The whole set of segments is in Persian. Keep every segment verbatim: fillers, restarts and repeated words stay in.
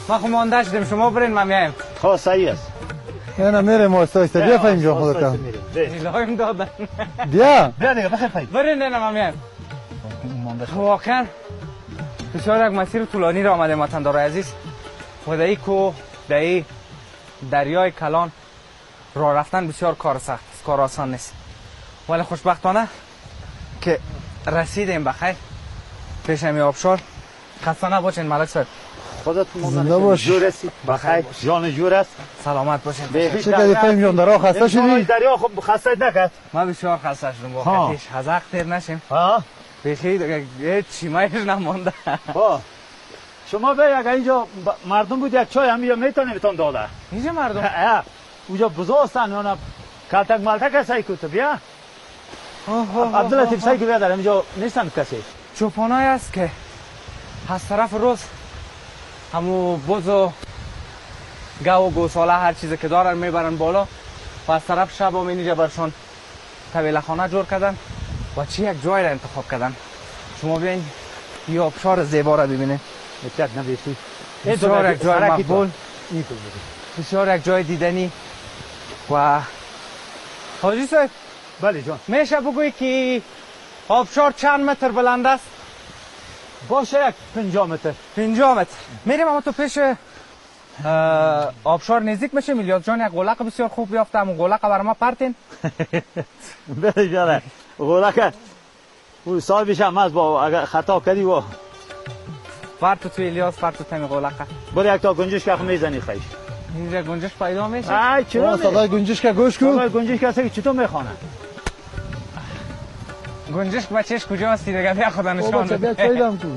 ما خب مانده شدیم شما برین ما میایم. خب صحیح است. نه میره ما استایسته بیا فهم جان خودت. الهیم دادن. بیا. بیا دیگه بخیر فهم. برین نه ما میایم. واقعا بسیار یک مسیر طولانی را آمدیم وطندارای عزیز. خدایی کو دایی دریای کلان راه رفتن بسیار کار سخت است، کار آسان نیست. ولی خوشبختانه که رسیدیم بخیر پیش همی آبشار. خسته نباشین ملک صاحب. خودت زنده باش. جور هستی بخیر جان جور است. سلامت باشین. چه کردی فهم جان درا خسته شدی؟ دریا خب خسته نکرد. ما بسیار خسته شدیم واقعا پیش حزق تیر نشیم. ها بخیر دیگه چیمایش نمونده. ها شما به اگه اینجا مردم بود یک چای هم یا میتونیم بهتون داده. اینجا مردم اونجا بزرگستان یا کالتک مالتک سعی کوت بیا. عبداللطیف سعی که بیادر اینجا نیستن کسی. چوپانای است که از طرف روز همو بوز و گو و گوساله هر چیزی که دارن میبرن بالا و از طرف شب هم اینجا برشان طویله خانه جور کردن و چی یک جای را انتخاب کردن. شما بیاین یه آبشار زیبا را ببینید. اتک نبیسی بسیار یک جای مقبول، بسیار یک جای دیدنی. و حاجی صاحب بله جان میشه بگویی که آبشار چند متر بلند است؟ باشه یک پنجاه متر. پنجاه متر. میریم اما تو پیش آبشار نزدیک میشه. میلیارد جان یک غولق بسیار خوب بیافته، همون غولق برای ما پرتین. بله جانه غولق او صاحبش هم از با اگر خطا کردی و پرتو تو الیاس پرتو تمی غولق. برو یک تا گنجش که میزنی خیش. اینجا گنجش پیدا میشه. آی چرا صدای گنجش که گوش کو. صدای گنجش که اصلا چطور میخوانه؟ گنجش بچهش کجا هستی دیگه بیا خدا نشان بده. بیا چایدم تو.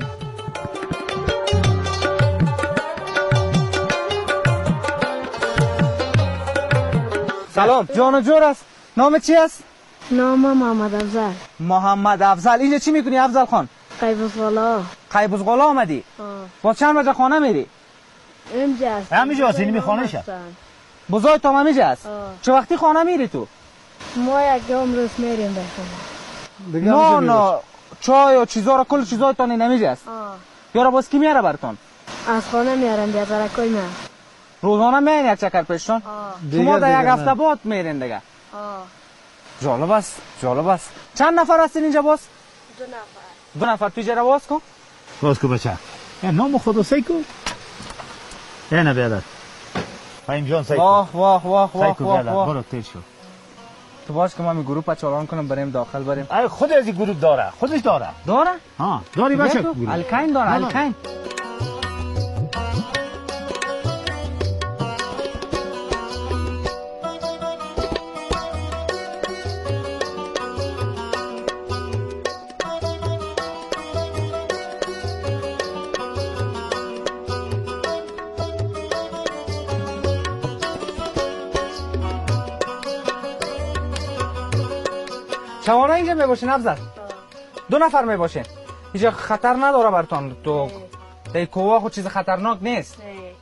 سلام جان و جور است. نام چی است؟ نام محمد افضل. محمد افضل. اینجا چی میکنی افضل خان؟ قیبوزغالا. قیبوزغالا آمدی؟ با چند بجه خانه میری؟ اینجا است. همینجا است. اینمی خانه شه. بزرگ تا همینجا است. چه وقتی خانه میری تو؟ ما یک روز میریم به خانه. نه نه چای و چیزا را کل چیزا تا نمیجا است. یارا باز کی میاره براتون؟ از خانه میارن بیا زرکوی من. روزانه میین یک چکر پیشتون؟ شما در یک هفته بعد میرین دیگه. جالب است جالب است. چند نفر هستین اینجا باز؟ دو نفر. دو نفر. پیش را باز کن. باز کو بچه. نام خود سعی کو. نه بیادر. فهم جان سعی کو. واه واه واه واه واه. برو تیر شو. تو باش که ما می گروه چالان کنم بریم داخل بریم. ای خود از این گروه داره. خودش داره. داره؟ ها داری بچه. الکین داره الکین. شما اینجا میباشین افضل؟ دو نفر میباشین. اینجا خطر نداره براتون؟ تو در کوه خود چیز خطرناک نیست؟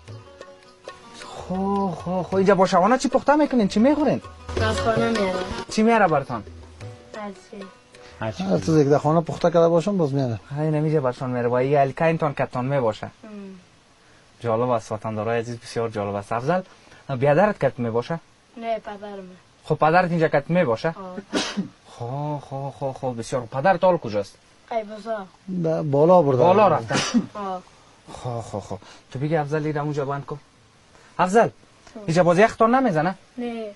خو خو خو اینجا با شوانا چی پخته میکنین؟ چی میخورین؟ از خانه میارن. چی میاره براتون؟ هرچی. هر چیز یک در خانه پخته کرده باشم باز میاره. های نمیشه براتون میاره با این الکین تون کتون میباشه. جالب است وطندارای عزیز بسیار جالب است. افضل بیادرت کت میباشه؟ نه پدرم. خب پدرت اینجا کت میباشه؟ خو خو خو خو بسیار. پدر تال کجاست؟ قیبوزا. بالا برده. بالا رفته. خو خو خو تو بگی افضل ایرم اونجا بند کن. افضل اینجا باز یختان نمیزنه؟ نه.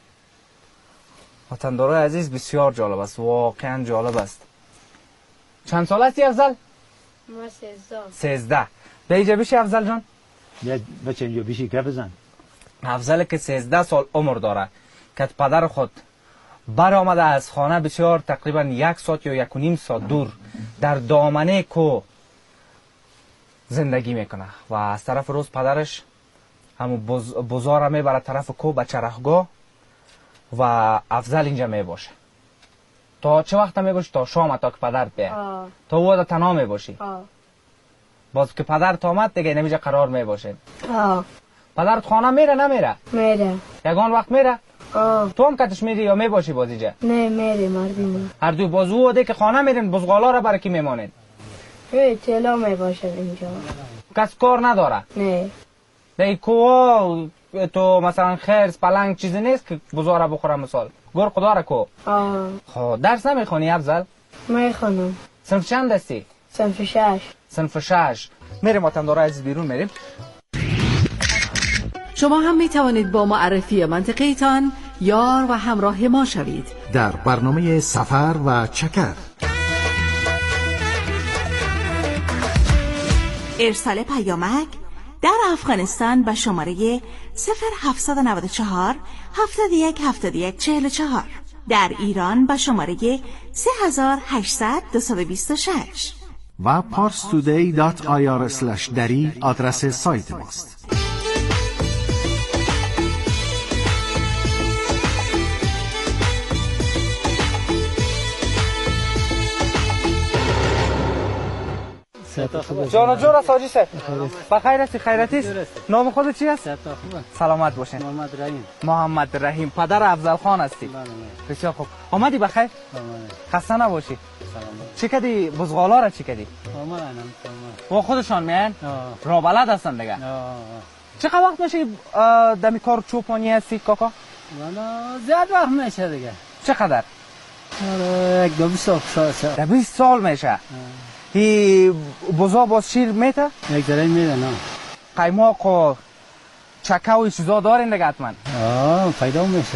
وطندارای عزیز بسیار جالب است، واقعا جالب است. چند سال هستی افضل؟ ما سیزده. سیزده. به اینجا بیشی افضل جان؟ بیا بچه اینجا بیشی که بزن. افضل که سیزده سال عمر داره که پدر خود بر آمده از خانه بسیار تقریبا یک ساعت یا یک و نیم ساعت دور در دامنه کو زندگی میکنه و از طرف روز پدرش همون بز... بزار میبره طرف کو به چرخگاه و افضل اینجا میباشه. تا چه وقت میباشی؟ تا شام تا که پدر بیه. تا او تنها میباشی. باز که پدر تا آمد دیگه نمیجا قرار میباشه. پدرت خانه میره نمیره؟ میره. یگان وقت میره؟ آه. تو هم کتش میری یا میباشی باز اینجا؟ نه میره مردی. هر دو باز او ده که خانه میرن بزغالا را برای کی میمانید؟ ای تلا میباشه اینجا. کس کار نداره؟ نه. در کوه تو مثلا خرس پلنگ چیزی نیست که بزاره بخوره مثال گر خدا را کو. آه خب درس نمیخونی افضل؟ میخونم. صنف چند هستی؟ صنف شش. صنف شش. میریم وطندارای عزیز بیرون میریم. شما هم می توانید با معرفی منطقه‌تان یار و همراه ما شوید در برنامه سفر و چکر. ارسال پیامک در افغانستان به شماره صفر هفتصد و نود و چهار هفتاد و یک هفتاد و یک چهل و چهار، در ایران به شماره سه هزار و هشتصد دویست و بیست و شش و parstoday دات آی آر اسلش دری آدرس سایت ماست. جانا جورا ساجی سر بخیر هستی؟ خیرتی است؟ نام خود چی است؟ سلامت باشین. محمد رحیم. محمد رحیم. پدر افضل خان هستی؟ بسیار خوب. آمدی بخیر؟ خسته نباشی. چی کردی؟ بزغالا را چی کردی؟ و خودشان میان؟ را بلد هستن دیگه. چقدر وقت میشه دمی کار چوپانی هستی کاکا؟ زیاد وقت میشه دیگه. چقدر؟ یک دو بیست سال شد. بیست سال میشه. هی بزا باز شیر میته؟ یک ذره میده نه. قیماق و چکه و چیزا دارین دیگه حتما؟ آه پیدا میشه.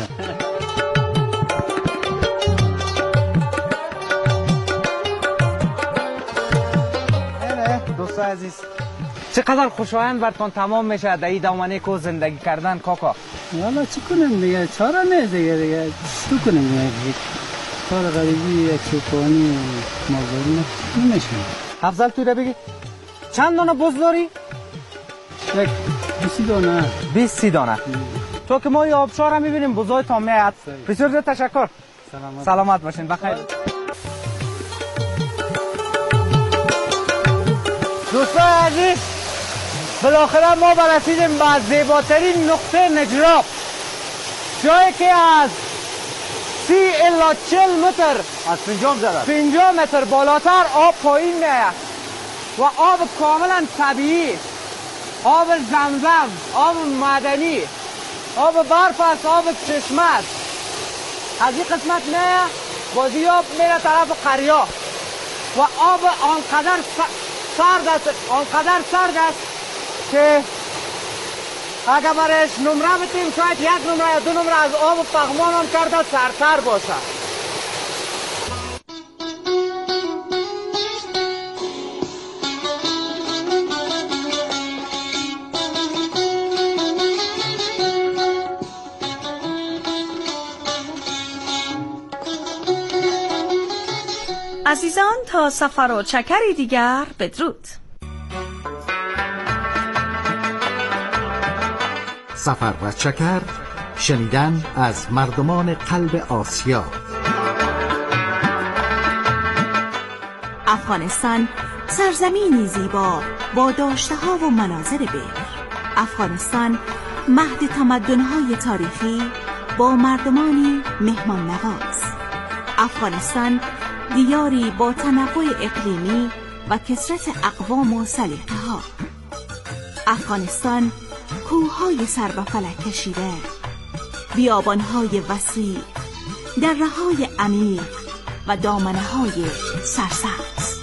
دوست عزیز چقدر خوشایند برتون تمام میشه در این دامنه کو زندگی کردن کاکا؟ والا چی کنیم دیگه، چاره نیست دیگه دیگه چی کنیم دیگه، کار غریبی یک چوپانی مازداری نمیشه. افضل توی رو بگی چند دانه بز داری؟ یک بیسی دانه. بیسی دانه. تو که ما یه آبشار هم میبینیم بزای تا میاد. بسیار زیاد تشکر. سلامت. سلامت باشین. بخیر. دوستان عزیز بالاخره ما برسیدیم به زیباترین نقطه نجراب، جایی که از سی الا چل متر از پنجاه زده پنجاه متر بالاتر آب پایین میاد و آب کاملا طبیعی، آب زمزم، آب معدنی، آب برف است، آب چشمه است. از این قسمت میاد بازی آب میره طرف قریا و آب آنقدر سرد است، آنقدر سرد است که اگر برش نمره بتیم شاید یک نمره یا دو نمره از آب پغمان هم کرده سرتر باشه. عزیزان تا سفر و چکری دیگر بدرود. سفر و چکر، شنیدن از مردمان قلب آسیا. افغانستان سرزمینی زیبا با داشته‌ها و مناظر بکر. افغانستان مهد تمدن‌های تاریخی با مردمانی مهمان نواز. افغانستان دیاری با تنوع اقلیمی و کثرت اقوام و سلیقه‌ها. افغانستان کوه‌های سر به فلک کشیده، بیابان‌های وسیع، دره‌های عمیق و دامنه‌های سرسبز.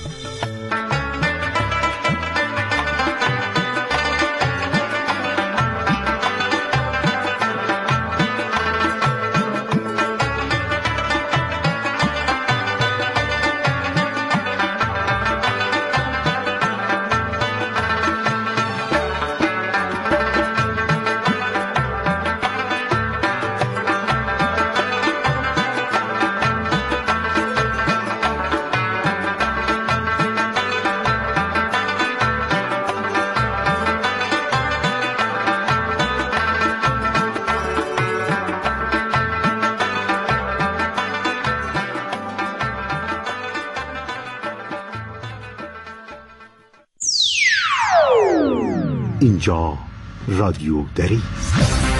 اینجا رادیو دری است.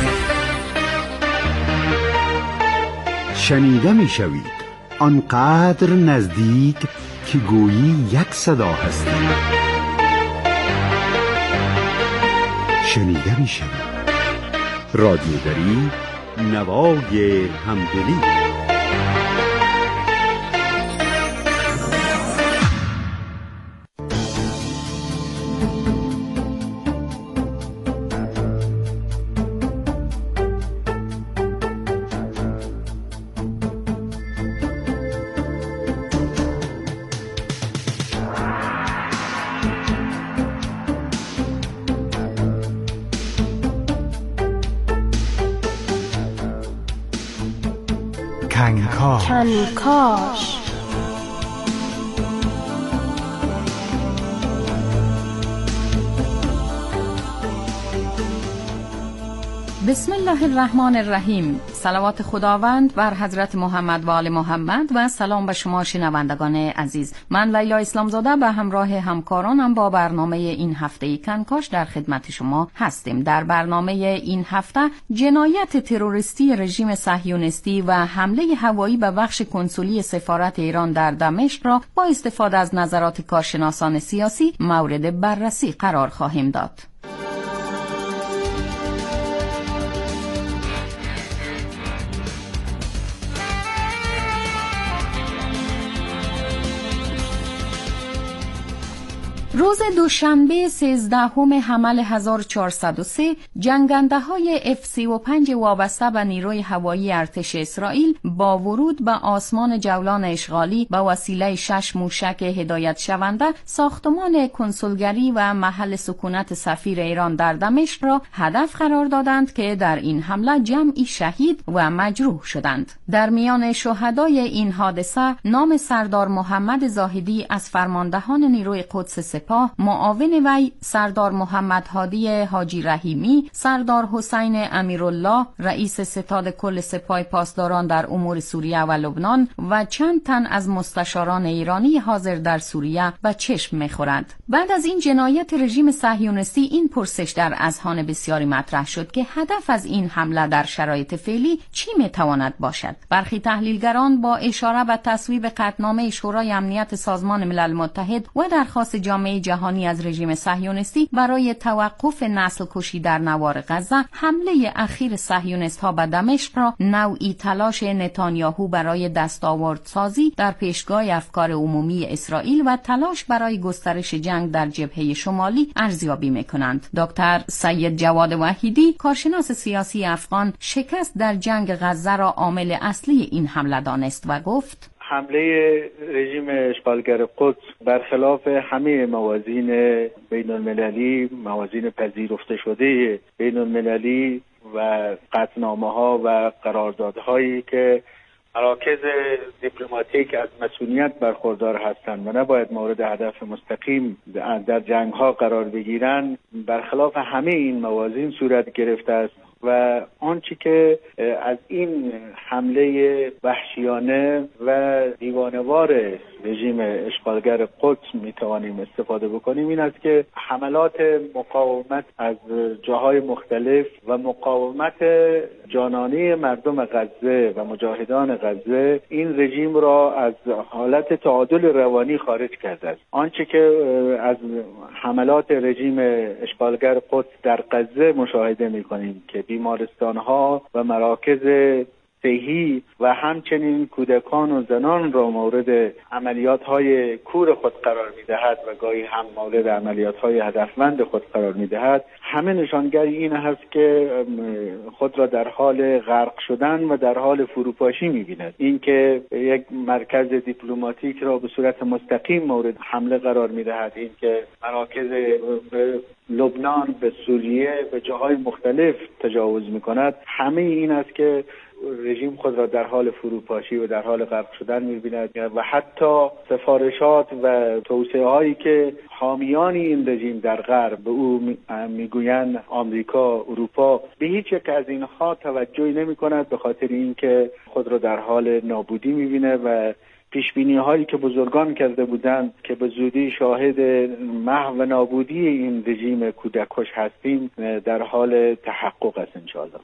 شنیده می شوید آنقدر نزدیک که گویی یک صدا هستید. شنیده می شود. رادیو دری، نوای همدلی. کنکاش کنکاش بسم الله الرحمن الرحیم. صلوات خداوند بر حضرت محمد و آل محمد و سلام به شما شنوندگان عزیز. من لیلا اسلامزاده به همراه همکارانم با برنامه این هفته کنکاش در خدمت شما هستیم. در برنامه این هفته جنایت تروریستی رژیم صهیونیستی و حمله هوایی به بخش کنسولی سفارت ایران در دمشق را با استفاده از نظرات کارشناسان سیاسی مورد بررسی قرار خواهیم داد. روز دوشنبه سیزدهم حمل هزار و چهارصد و سه جنگنده های اف سی و پنج وابسته به نیروی هوایی ارتش اسرائیل با ورود به آسمان جولان اشغالی به وسیله شش موشک هدایت شونده ساختمان کنسولگری و محل سکونت سفیر ایران در دمشق را هدف قرار دادند که در این حمله جمعی شهید و مجروح شدند. در میان شهدای این حادثه نام سردار محمد زاهدی از فرماندهان نیروی قدس سپاه، معاون وی سردار محمد هادی حاجی رحیمی، سردار حسین امیرالله رئیس ستاد کل سپاه پاسداران در امور سوریه و لبنان و چند تن از مستشاران ایرانی حاضر در سوریه به چشم می‌خورند. بعد از این جنایت رژیم صهیونیستی این پرسش در اذهان بسیاری مطرح شد که هدف از این حمله در شرایط فعلی چی میتواند باشد؟ برخی تحلیلگران با اشاره به تصویب قطعنامه شورای امنیت سازمان ملل متحد و درخواست جامعه جهانی از رژیم صهیونیستی برای توقف نسل کشی در نوار غزه، حمله اخیر صهیونیست‌ها به دمشق را نوعی تلاش نتانیاهو برای دستاوردسازی در پیشگاه افکار عمومی اسرائیل و تلاش برای گسترش جنگ در جبهه شمالی ارزیابی می‌کنند. دکتر سید جواد وحیدی، کارشناس سیاسی افغان، شکست در جنگ غزه را عامل اصلی این حمله دانست و گفت: حمله رژیم اشغالگر قدس برخلاف همه موازین بین المللی، موازین پذیرفته شده بین المللی و قطعنامه ها و قراردادهایی که مراکز دیپلماتیک از مسئولیت برخوردار هستند و نباید مورد هدف مستقیم در جنگ ها قرار بگیرند، برخلاف همه این موازین صورت گرفته است و آنچه که از این حمله وحشیانه و دیوانه‌وار رژیم اشغالگر قدس میتوانیم استفاده بکنیم این است که حملات مقاومت از جاهای مختلف و مقاومت جانانه مردم غزه و مجاهدان غزه این رژیم را از حالت تعادل روانی خارج کرده است. آنچه که از حملات رژیم اشغالگر قدس در غزه مشاهده می‌کنیم که بیمارستان‌ها و مراکز صحی و همچنین کودکان و زنان را مورد عملیات‌های کور خود قرار می‌دهد و گاهی هم مورد عملیات‌های هدفمند خود قرار می‌دهد، همه نشانگر این هست که خود را در حال غرق شدن و در حال فروپاشی می‌بیند. این که یک مرکز دیپلماتیک را به صورت مستقیم مورد حمله قرار می‌دهد، این که مراکز به لبنان، به سوریه، به جاهای مختلف تجاوز می‌کند، همه این است که رژیم خود را در حال فروپاشی و در حال غرق شدن می‌بیند و حتی سفارشات و توصیه هایی که حامیان این رژیم در غرب به او میگویند آمریکا، اروپا، به هیچ یک از اینها توجهی نمی‌کند به خاطر اینکه خود را در حال نابودی می‌بینه و پیشبینی هایی که بزرگان کرده بودند که به زودی شاهد محو و نابودی این رژیم کودککش هستیم در حال تحقق است انشاءالله.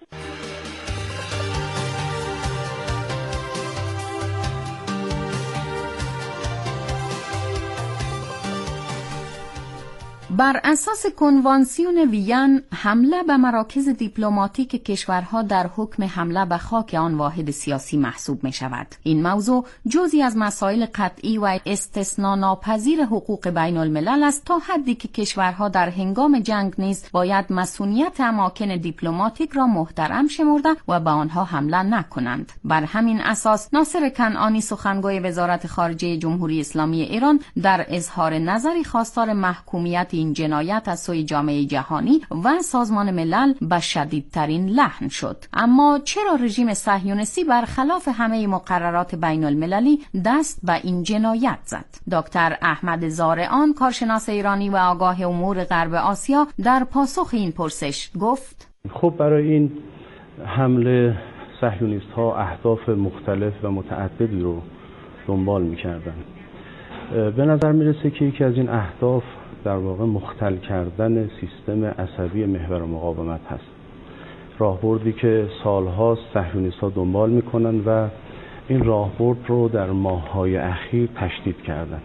بر اساس کنوانسیون وین، حمله به مراکز دیپلماتیک کشورها در حکم حمله به خاک آن واحد سیاسی محسوب می شود. این موضوع جزئی از مسائل قطعی و استثناء ناپذیر حقوق بین الملل است، تا حدی که کشورها در هنگام جنگ نیز باید مسئولیت اماکن دیپلماتیک را محترم شمرده و به آنها حمله نکنند. بر همین اساس ناصر کنعانی، سخنگوی وزارت خارجه جمهوری اسلامی ایران، در اظهار نظری خواستار محکومیت این جنایت از سوی جامعه جهانی و سازمان ملل به شدیدترین لحن شد. اما چرا رژیم صهیونیستی برخلاف همه مقررات بین المللی دست به این جنایت زد؟ دکتر احمد زارعان، کارشناس ایرانی و آگاه امور غرب آسیا، در پاسخ این پرسش گفت: خب برای این حمله صهیونیست ها اهداف مختلف و متعددی رو دنبال می‌کردن. به نظر میرسه که یکی از این اهداف در واقع مختل کردن سیستم عصبی محور مقاومت هست. راهبردی که سالهاست صهیونیست‌ها دنبال میکنن و این راهبرد رو در ماه‌های اخیر تشدید کردن.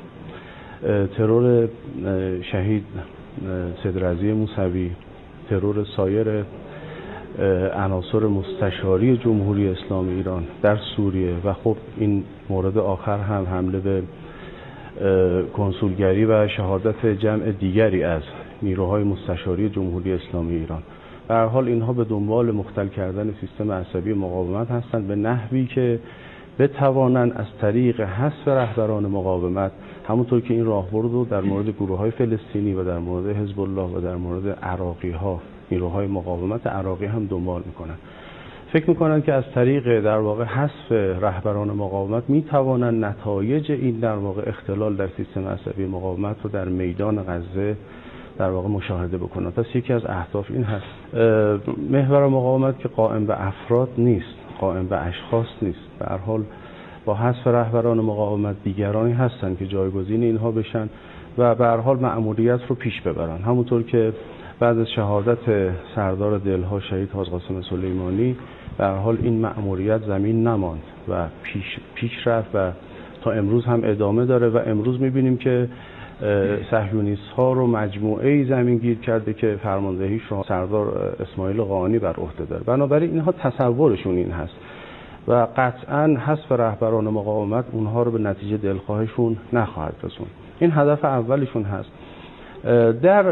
ترور شهید سید رضی موسوی، ترور سایر عناصر مستشاری جمهوری اسلامی ایران در سوریه و خب این مورد آخر هم حمله به کنسولگری و شهادت جمع دیگری از نیروهای مستشاری جمهوری اسلامی ایران. به هر حال اینها به دنبال مختل کردن سیستم عصبی مقاومت هستند به نحوی که بتوانند از طریق حذف رهبران مقاومت، همونطور که این راهبرد رو در مورد گروه‌های فلسطینی و در مورد حزب الله و در مورد عراقی‌ها، نیروهای مقاومت عراقی هم دنبال میکنن. فکر میکنن که از طریق در واقع حذف رهبران مقاومت میتوانند نتایج این در واقع اختلال در سیستم عصبی مقاومت رو در میدان غزه در واقع مشاهده بکنن. پس یکی از اهداف این هست. محور مقاومت که قائم به افراد نیست، قائم به اشخاص نیست. به هر حال با حذف رهبران مقاومت دیگرانی هستن که جایگزین اینها بشن و به هر حال مأموریت رو پیش ببرن. همونطور که بعد از شهادت سردار دلها شهید حاج قاسم سلیمانی به هر حال این مأموریت زمین نماند و پیش پیش رفت و تا امروز هم ادامه داره و امروز می‌بینیم که صهیونیست ها رو مجموعه ای زمین گیر کرده که فرماندهیش رو سردار اسماعیل قانی بر عهده داره. بنابراین اینها تصورشون این هست و قطعاً حذف رهبران مقاومت اونها رو به نتیجه دلخواهشون نخواهد رسوند. این هدف اولشون هست. در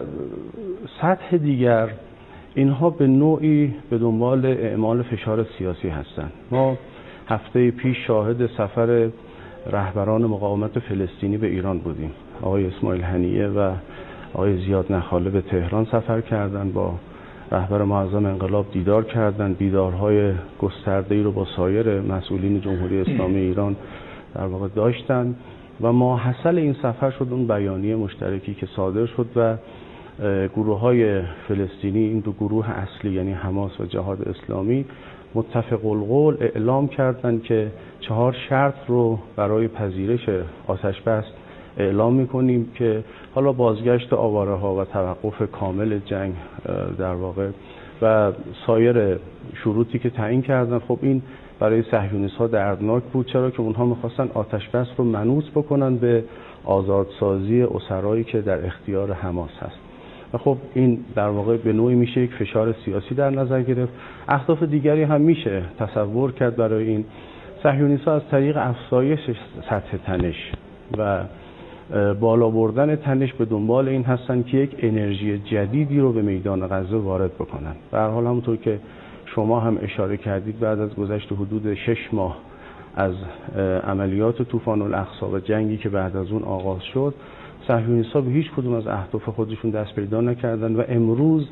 سطح دیگر اینها به نوعی به دنبال اعمال فشار سیاسی هستند. ما هفته پیش شاهد سفر رهبران مقاومت فلسطینی به ایران بودیم. آقای اسماعیل هنیه و آقای زیاد نخاله به تهران سفر کردند، با رهبر معظم انقلاب دیدار کردند، دیدارهای گسترده‌ای رو با سایر مسئولین جمهوری اسلامی ایران در واقع داشتند و ماحصل این سفر شد اون بیانیه مشترکی که صادر شد و گروه‌های فلسطینی، این دو گروه اصلی یعنی حماس و جهاد اسلامی، متفق القول اعلام کردند که چهار شرط رو برای پذیرش آتش بس اعلام می‌کنیم که حالا بازگشت آواره‌ها و توقف کامل جنگ در واقع و سایر شروطی که تعیین کردن. خب این برای صهیونیست‌ها دردناک بود، چرا که اونها می‌خواستن آتش بس رو منوط بکنن به آزادسازی اسرایی که در اختیار حماس هست و خب این در واقع به نوعی میشه یک فشار سیاسی در نظر گرفت. اهداف دیگری هم میشه تصور کرد برای این. صهیونیست‌ها از طریق افزایش سطح تنش و بالا بردن تنش به دنبال این هستن که یک انرژی جدیدی رو به میدان غزه وارد بکنن. به هر حال همونطور که شما هم اشاره کردید، بعد از گذشت حدود شش ماه از عملیات طوفان الاقصی و جنگی که بعد از اون آغاز شد، صهیونیست‌ها به هیچ کدوم از اهداف خودشون دست پیدا نکردن و امروز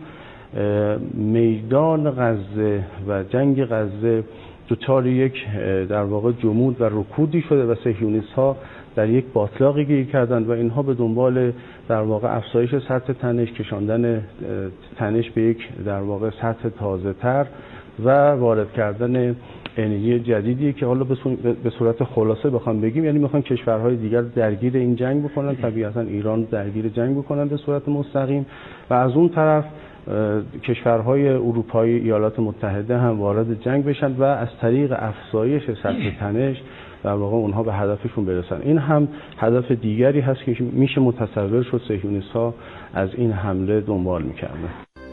میدان غزه و جنگ غزه دچار یک در واقع جمود و رکودی شده و صهیونیست‌ها در یک باطلاقی گیر کردند و اینها به دنبال در واقع افزایش سطح تنش، کشاندن تنش به یک در واقع سطح تازه‌تر و وارد کردن انرژی جدیدی که حالا به صورت خلاصه بخوام بگیم یعنی میخوان کشورهای دیگر درگیر این جنگ بکنن، طبیعتا ایران درگیر جنگ بکنن به صورت مستقیم و از اون طرف کشورهای اروپایی، ایالات متحده هم وارد جنگ بشن و از طریق افزایش سطح تنش در واقع اونها به هدفشون برسن. این هم هدف دیگری هست که میشه متصور شد صهیونیست‌ها از این حمله دنبال می‌کردن.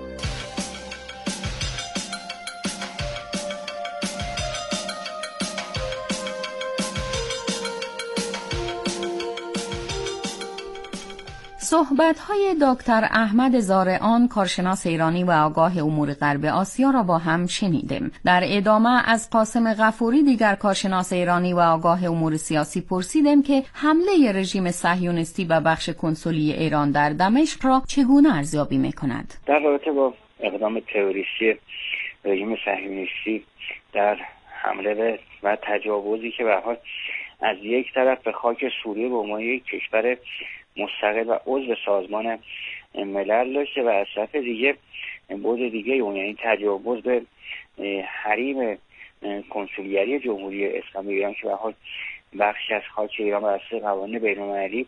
صحبت‌های دکتر احمد زارعان، کارشناس ایرانی و آگاه امور غرب آسیا را با هم شنیدیم. در ادامه از قاسم غفوری، دیگر کارشناس ایرانی و آگاه امور سیاسی، پرسیدیم که حمله رژیم صهیونیستی به بخش کنسولی ایران در دمشق را چگونه ارزیابی می‌کند. در رابطه با اقدام تروریستی رژیم صهیونیستی در حمله و تجاوزی که به حال از یک طرف به خاک سوریه به عنوان یک کشور مستقل و عضو سازمان ملل داشته و از طرف دیگه بود دیگه اون یعنی تجاوز به حریم کنسولیری جمهوری اسلامی ایران که به حال بخشی از خاک ایران بر اساس قوانین بین‌المللی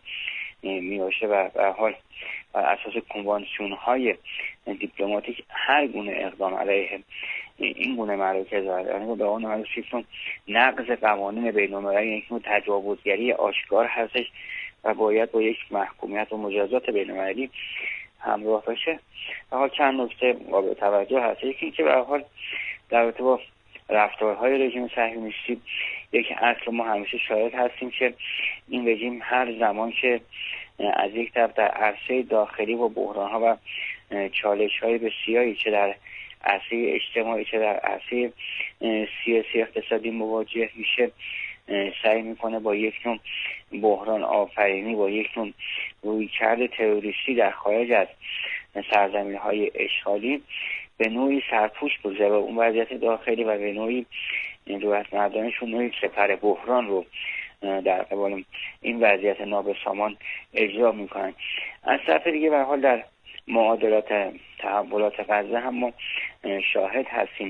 میباشه و به حال بر اساس کنوانسیون های دیپلماتیک هر گونه اقدام علیه این گونه مراکز و به اون معروف نقض قوانین بین‌المللی یک نوع تجاوزگری آشکار هستش و باید با یک محکومیت و مجازات بین‌المللی همراه باشه. به حال چند نکته قابل توجه هست. یکی اینکه به حال در رابطه با رفتارهای رژیم صهیونیستی یک اصل ما همیشه شاهد هستیم که این رژیم هر زمان که از یک طرف در عرصه داخلی و بحران‌ها و چالش‌های بسیاری چه در عرصه اجتماعی چه در عرصه سیاسی اقتصادی مواجه میشه، سعی میکنه با یک نوع بحران آفرینی، با یک نوع رویکرد تروریستی در خارج از سرزمین‌های اشغالی به نوعی سرپوش بگذاره و اون وضعیت داخلی و به نوعی دولت مردانشون نوعی سپر بحران رو در قبال این وضعیت نابسامان اجرا میکنن. از طرف دیگه به حال در معادلات تحولات غزه هم ما شاهد هستیم،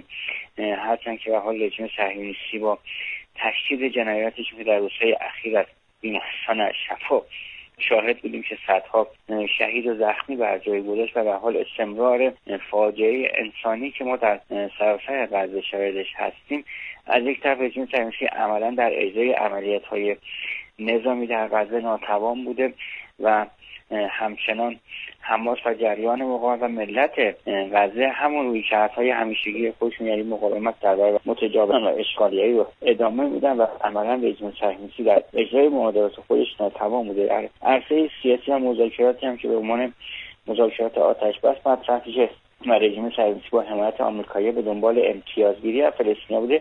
هرچند که به حال رژیم صهیونیستی با تشدید جنایاتش که در روزهای اخیر از بیمارستان اشرفا شاهد بودیم که صدها شهید و زخمی بر جای گذاشت و به حال استمرار فاجعه انسانی که ما در سراسر غزه شاهدش هستیم. از یک طرف رژیم صهیونیستی عملا در اجرای عملیات‌های نظامی در غزه ناتوان بوده و همچنان حماس و جریان مقاومت و ملت غزه همون رویکردهای همیشگی خودشون یعنی مقاومت در برابر متجاوزان و اشغالیایی رو ادامه میدن و عملا رژیم صهیونیستی در اجرای معادلات خودش ناتوان بوده. در عرصه سیاسی و مذاکراتی هم که به عنوان مذاکرات آتش بس مطرح میشه و رژیم صهیونیستی با حمایت آمریکایی به دنبال امتیازگیری از فلسطینیا بوده،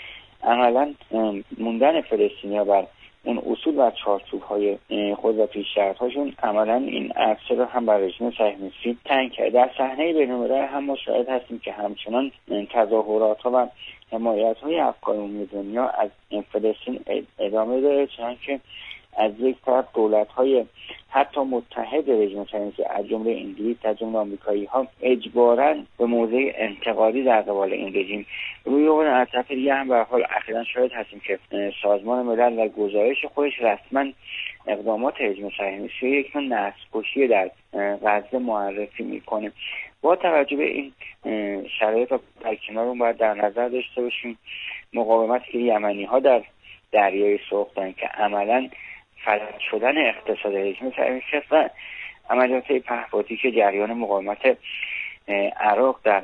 عملا موندن فلسطینیا بر اون اصول و چارچوب‌های خود و پیشرفت‌هاشون عملاً این عرصه رو هم بر رژیم صهیونیستی تنگ کرده. در صحنه بین‌المللی هم ما شاهد هستیم که همچنان تظاهرات‌ها و حمایت‌های افکار عمومی دنیا از فلسطین ادامه داره، چنانکه از یک طرف دولت‌های حتی متحد رژیم صهیونیستی از جمله انگلیس از جمله آمریکایی‌ها اجباراً به موضع انتقادی در قبال این رژیم روی اون. از طرف دیگه هم به حال اخیراً شاهد هستیم که سازمان ملل و گزارش خودش رسما اقدامات رژیم صهیونیستی یک نوع نسل‌کشی در غزه معرفی میکنه. با توجه به این شرایط و در کنار اون باید در نظر داشته باشیم مقاومتی که یمنی‌ها در دریای سرخ دارن که عملاً فلج شدن اقتصاد رژیم صهیونیستی و عملیات پهپادی که جریان مقاومت عراق در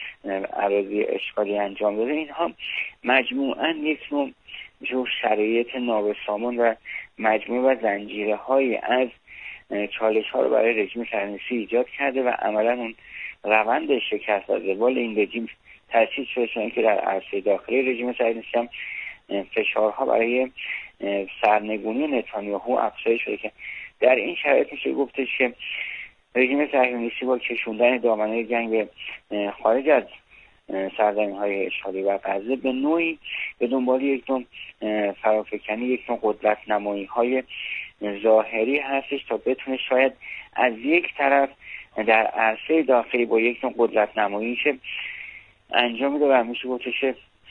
اراضی اشغالی انجام داده، اینها مجموعاً یک نوع جور شرایط نابسامان و مجموعه و زنجیره های از چالش ها رو برای رژیم صهیونیستی ایجاد کرده و عملاً اون روند شکست و زوال این رژیم تأسیس شده، چون که در عرصه داخلی رژیم صهیونیستی هم فشارها برای سرنگونی نتانیاهو افزایش شده که در این شرایط میشه گفتش که رژیم صهیونیستی با کشوندن دامنه جنگ به خارج از سرزمین‌های اشغالی و غزه به نوعی به دنبال یک نوع فرافکنی، یک نوع قدرت نمایی‌های ظاهری هستش تا بتونه شاید از یک طرف در عرصه داخلی با یک نوع قدرت نمایی که انجام میده و میشه گفتش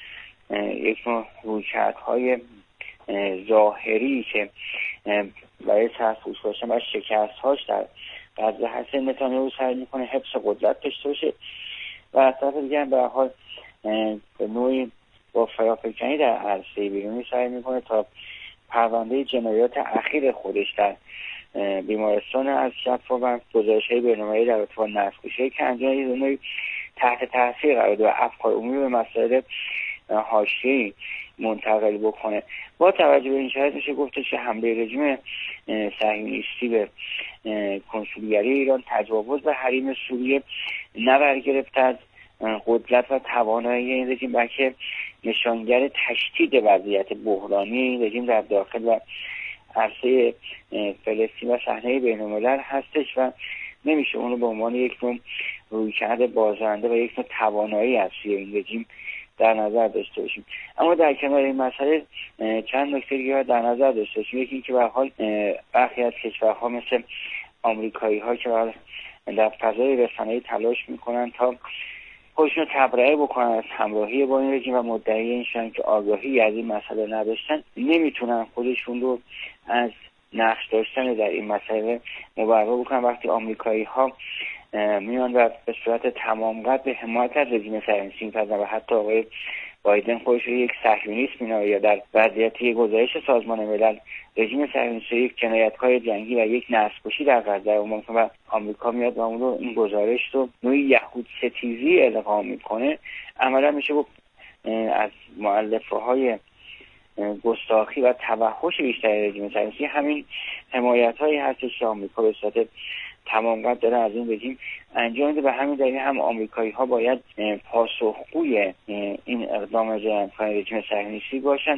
یک نوع رویکردهای ظاهری که برای سرپوش باشن و شکست‌هاش در غزه هست نتانیاهو سعی میکنه حفظ قدرت داشته باشه و از طرف دیگه هم به حال به نوعی با فرافکنی در عرصه بیرونی سعی میکنه تا پرونده جنایات اخیر خودش در بیمارستان از شفاف و گزارش‌های بین‌المللی در ارتباط با نسل‌کشی که انجام تحت تاثیر قرار بده و افکار عمومی به مسائل حاشیه‌ای منتقل بکنه. با توجه به این شرایط میشه گفتش که حمله رژیم صهیونیستی به کنسولگری ایران تجاوز به حریم سوریه نه برگرفته از قدرت و توانایی این رژیم، بلکه نشانگر تشدید وضعیت بحرانی این رژیم در داخل و عرصه فلسطین و صحنه بین‌الملل هستش و نمیشه اونو به عنوان یک نوع رویکرد بازنده و یک نوع توانایی از سوی این رژیم در نظر داشته باشیم. اما در کنار این مسئله چند نکته دیگه در نظر داشته باشیم. یکی اینکه به هر حال برخی از کشورها مثل آمریکایی‌ها که در فضای رسانه‌ای تلاش میکنن تا خودشون رو تبرئه بکنن از همراهی با این رژیم و مدعی اینشان که آگاهی از این مسئله نداشتن، نمیتونن خودشون رو از نقش داشتن در این مسئله مبرا بکنن. وقتی آمریکایی‌ها میان و به صورت تمام قد به حمایت از رژیم صهیونیستی می‌پردازن و حتی آقای بایدن خودش رو یک صهیونیست می‌نامه یا در وضعیت یک گزارش سازمان ملل رژیم صهیونیستی یک جنایت‌کار جنگی و یک نسل‌کشی در غزه عنوان کنه و آمریکا میاد و اون رو این گزارش رو نوعی یهود ستیزی القا میکنه، عملا میشه گفت از مؤلفه‌های گستاخی و توحش بیشتر رژیم صهیونیستی همین حمایت‌هایی هستش که آمریکا به صورت تمام قد داره از این رژیم انجام میده. و همین دلیل هم آمریکایی‌ها باید پاسخگوی این اقدام جنایتکار رژیم صهیونیستی باشن.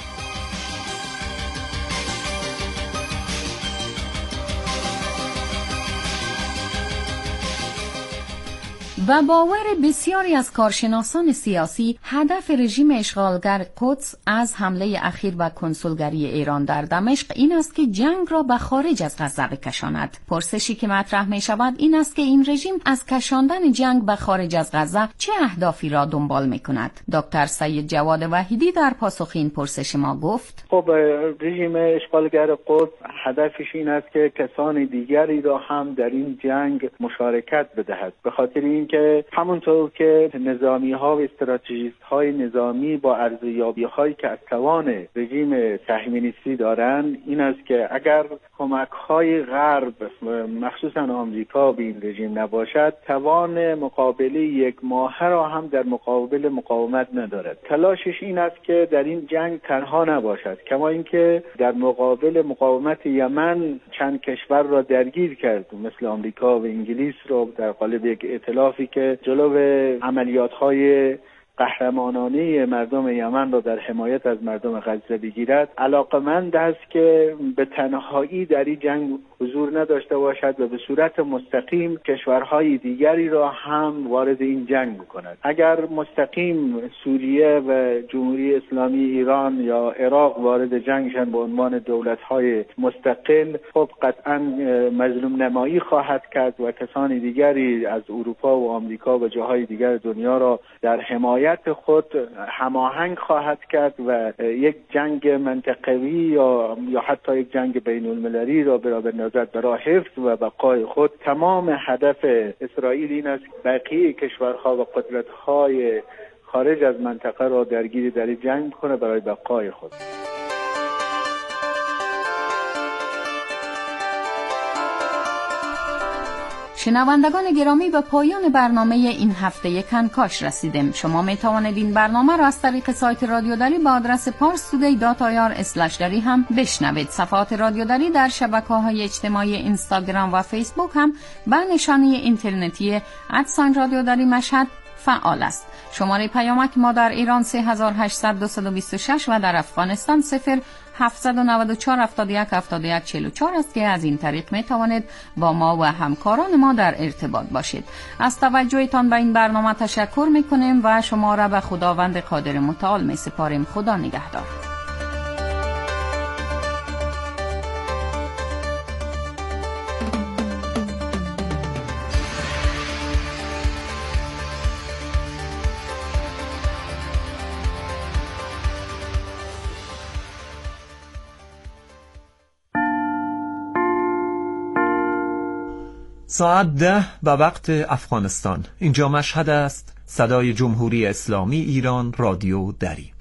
و باور بسیاری از کارشناسان سیاسی هدف رژیم اشغالگر قدس از حمله اخیر و کنسولگری ایران در دمشق این است که جنگ را به خارج از غزه بکشاند. پرسشی که مطرح می شود این است که این رژیم از کشاندن جنگ به خارج از غزه چه اهدافی را دنبال می کند؟ دکتر سید جواد وحیدی در پاسخ این پرسش ما گفت: خب رژیم اشغالگر قدس هدفش این است که کسان دیگری را هم در این جنگ مشارکت بدهد، به خاطر این که همونطور که نظامی ها و استراتژیست های نظامی با ارزیابی هایی که از توان رژیم صهیونیستی دارن این است که اگر کمک های غرب مخصوصا آمریکا به این رژیم نباشد، توان مقابله یک ماهه را هم در مقابل مقاومت ندارد. تلاشش این است که در این جنگ تنها نباشد، کما اینکه در مقابل مقاومت یمن چند کشور را درگیر کرد مثل آمریکا و انگلیس را در قالب یک ائتلافی که جلو عملیات‌های قهرمانانه مردم یمن را در حمایت از مردم غزه بگیرد، علاقمند است که به تنهایی در این جنگ حضور نداشته باشد و به صورت مستقیم کشورهای دیگری را هم وارد این جنگ بکند. اگر مستقیم سوریه و جمهوری اسلامی ایران یا عراق وارد جنگ شدن به عنوان دولت‌های مستقل، خب قطعاً مظلوم نمایی خواهد کرد و کسان دیگری از اروپا و آمریکا و جاهای دیگر دنیا را در حمایت خود هماهنگ خواهد کرد و یک جنگ منطقوی یا یا حتی یک جنگ بین المللی را برای نظر برای حفظ و بقای خود. تمام هدف اسرائیل این است بقیه کشورها و قدرت‌های خارج از منطقه را درگیری در جنگ کنه برای بقای خود. شنوندگان گرامی، به پایان برنامه این هفته کنکاش رسیدیم. شما می توانید این برنامه را از طریق سایت رادیو دری با آدرس پارس تودی دات آی آر اسلش دری هم بشنوید. صفحات رادیو دری در شبکه‌های اجتماعی اینستاگرام و فیسبوک هم به نشانی اینترنتی ادساین رادیو دری مشهد فعال است. شماره پیامک ما در ایران سه هزار و هشتصد دویست و بیست و شش و در افغانستان صفر هفتصد و نود و چهار هفتاد و یک هفتاد و یک چهل و چهار است که از این طریق می توانید با ما و همکاران ما در ارتباط باشید. از توجهتان به این برنامه تشکر می کنیم و شما را به خداوند قادر متعال می سپاریم. خدا نگهدار. ساعت ده به وقت افغانستان. اینجا مشهد است. صدای جمهوری اسلامی ایران رادیو دری.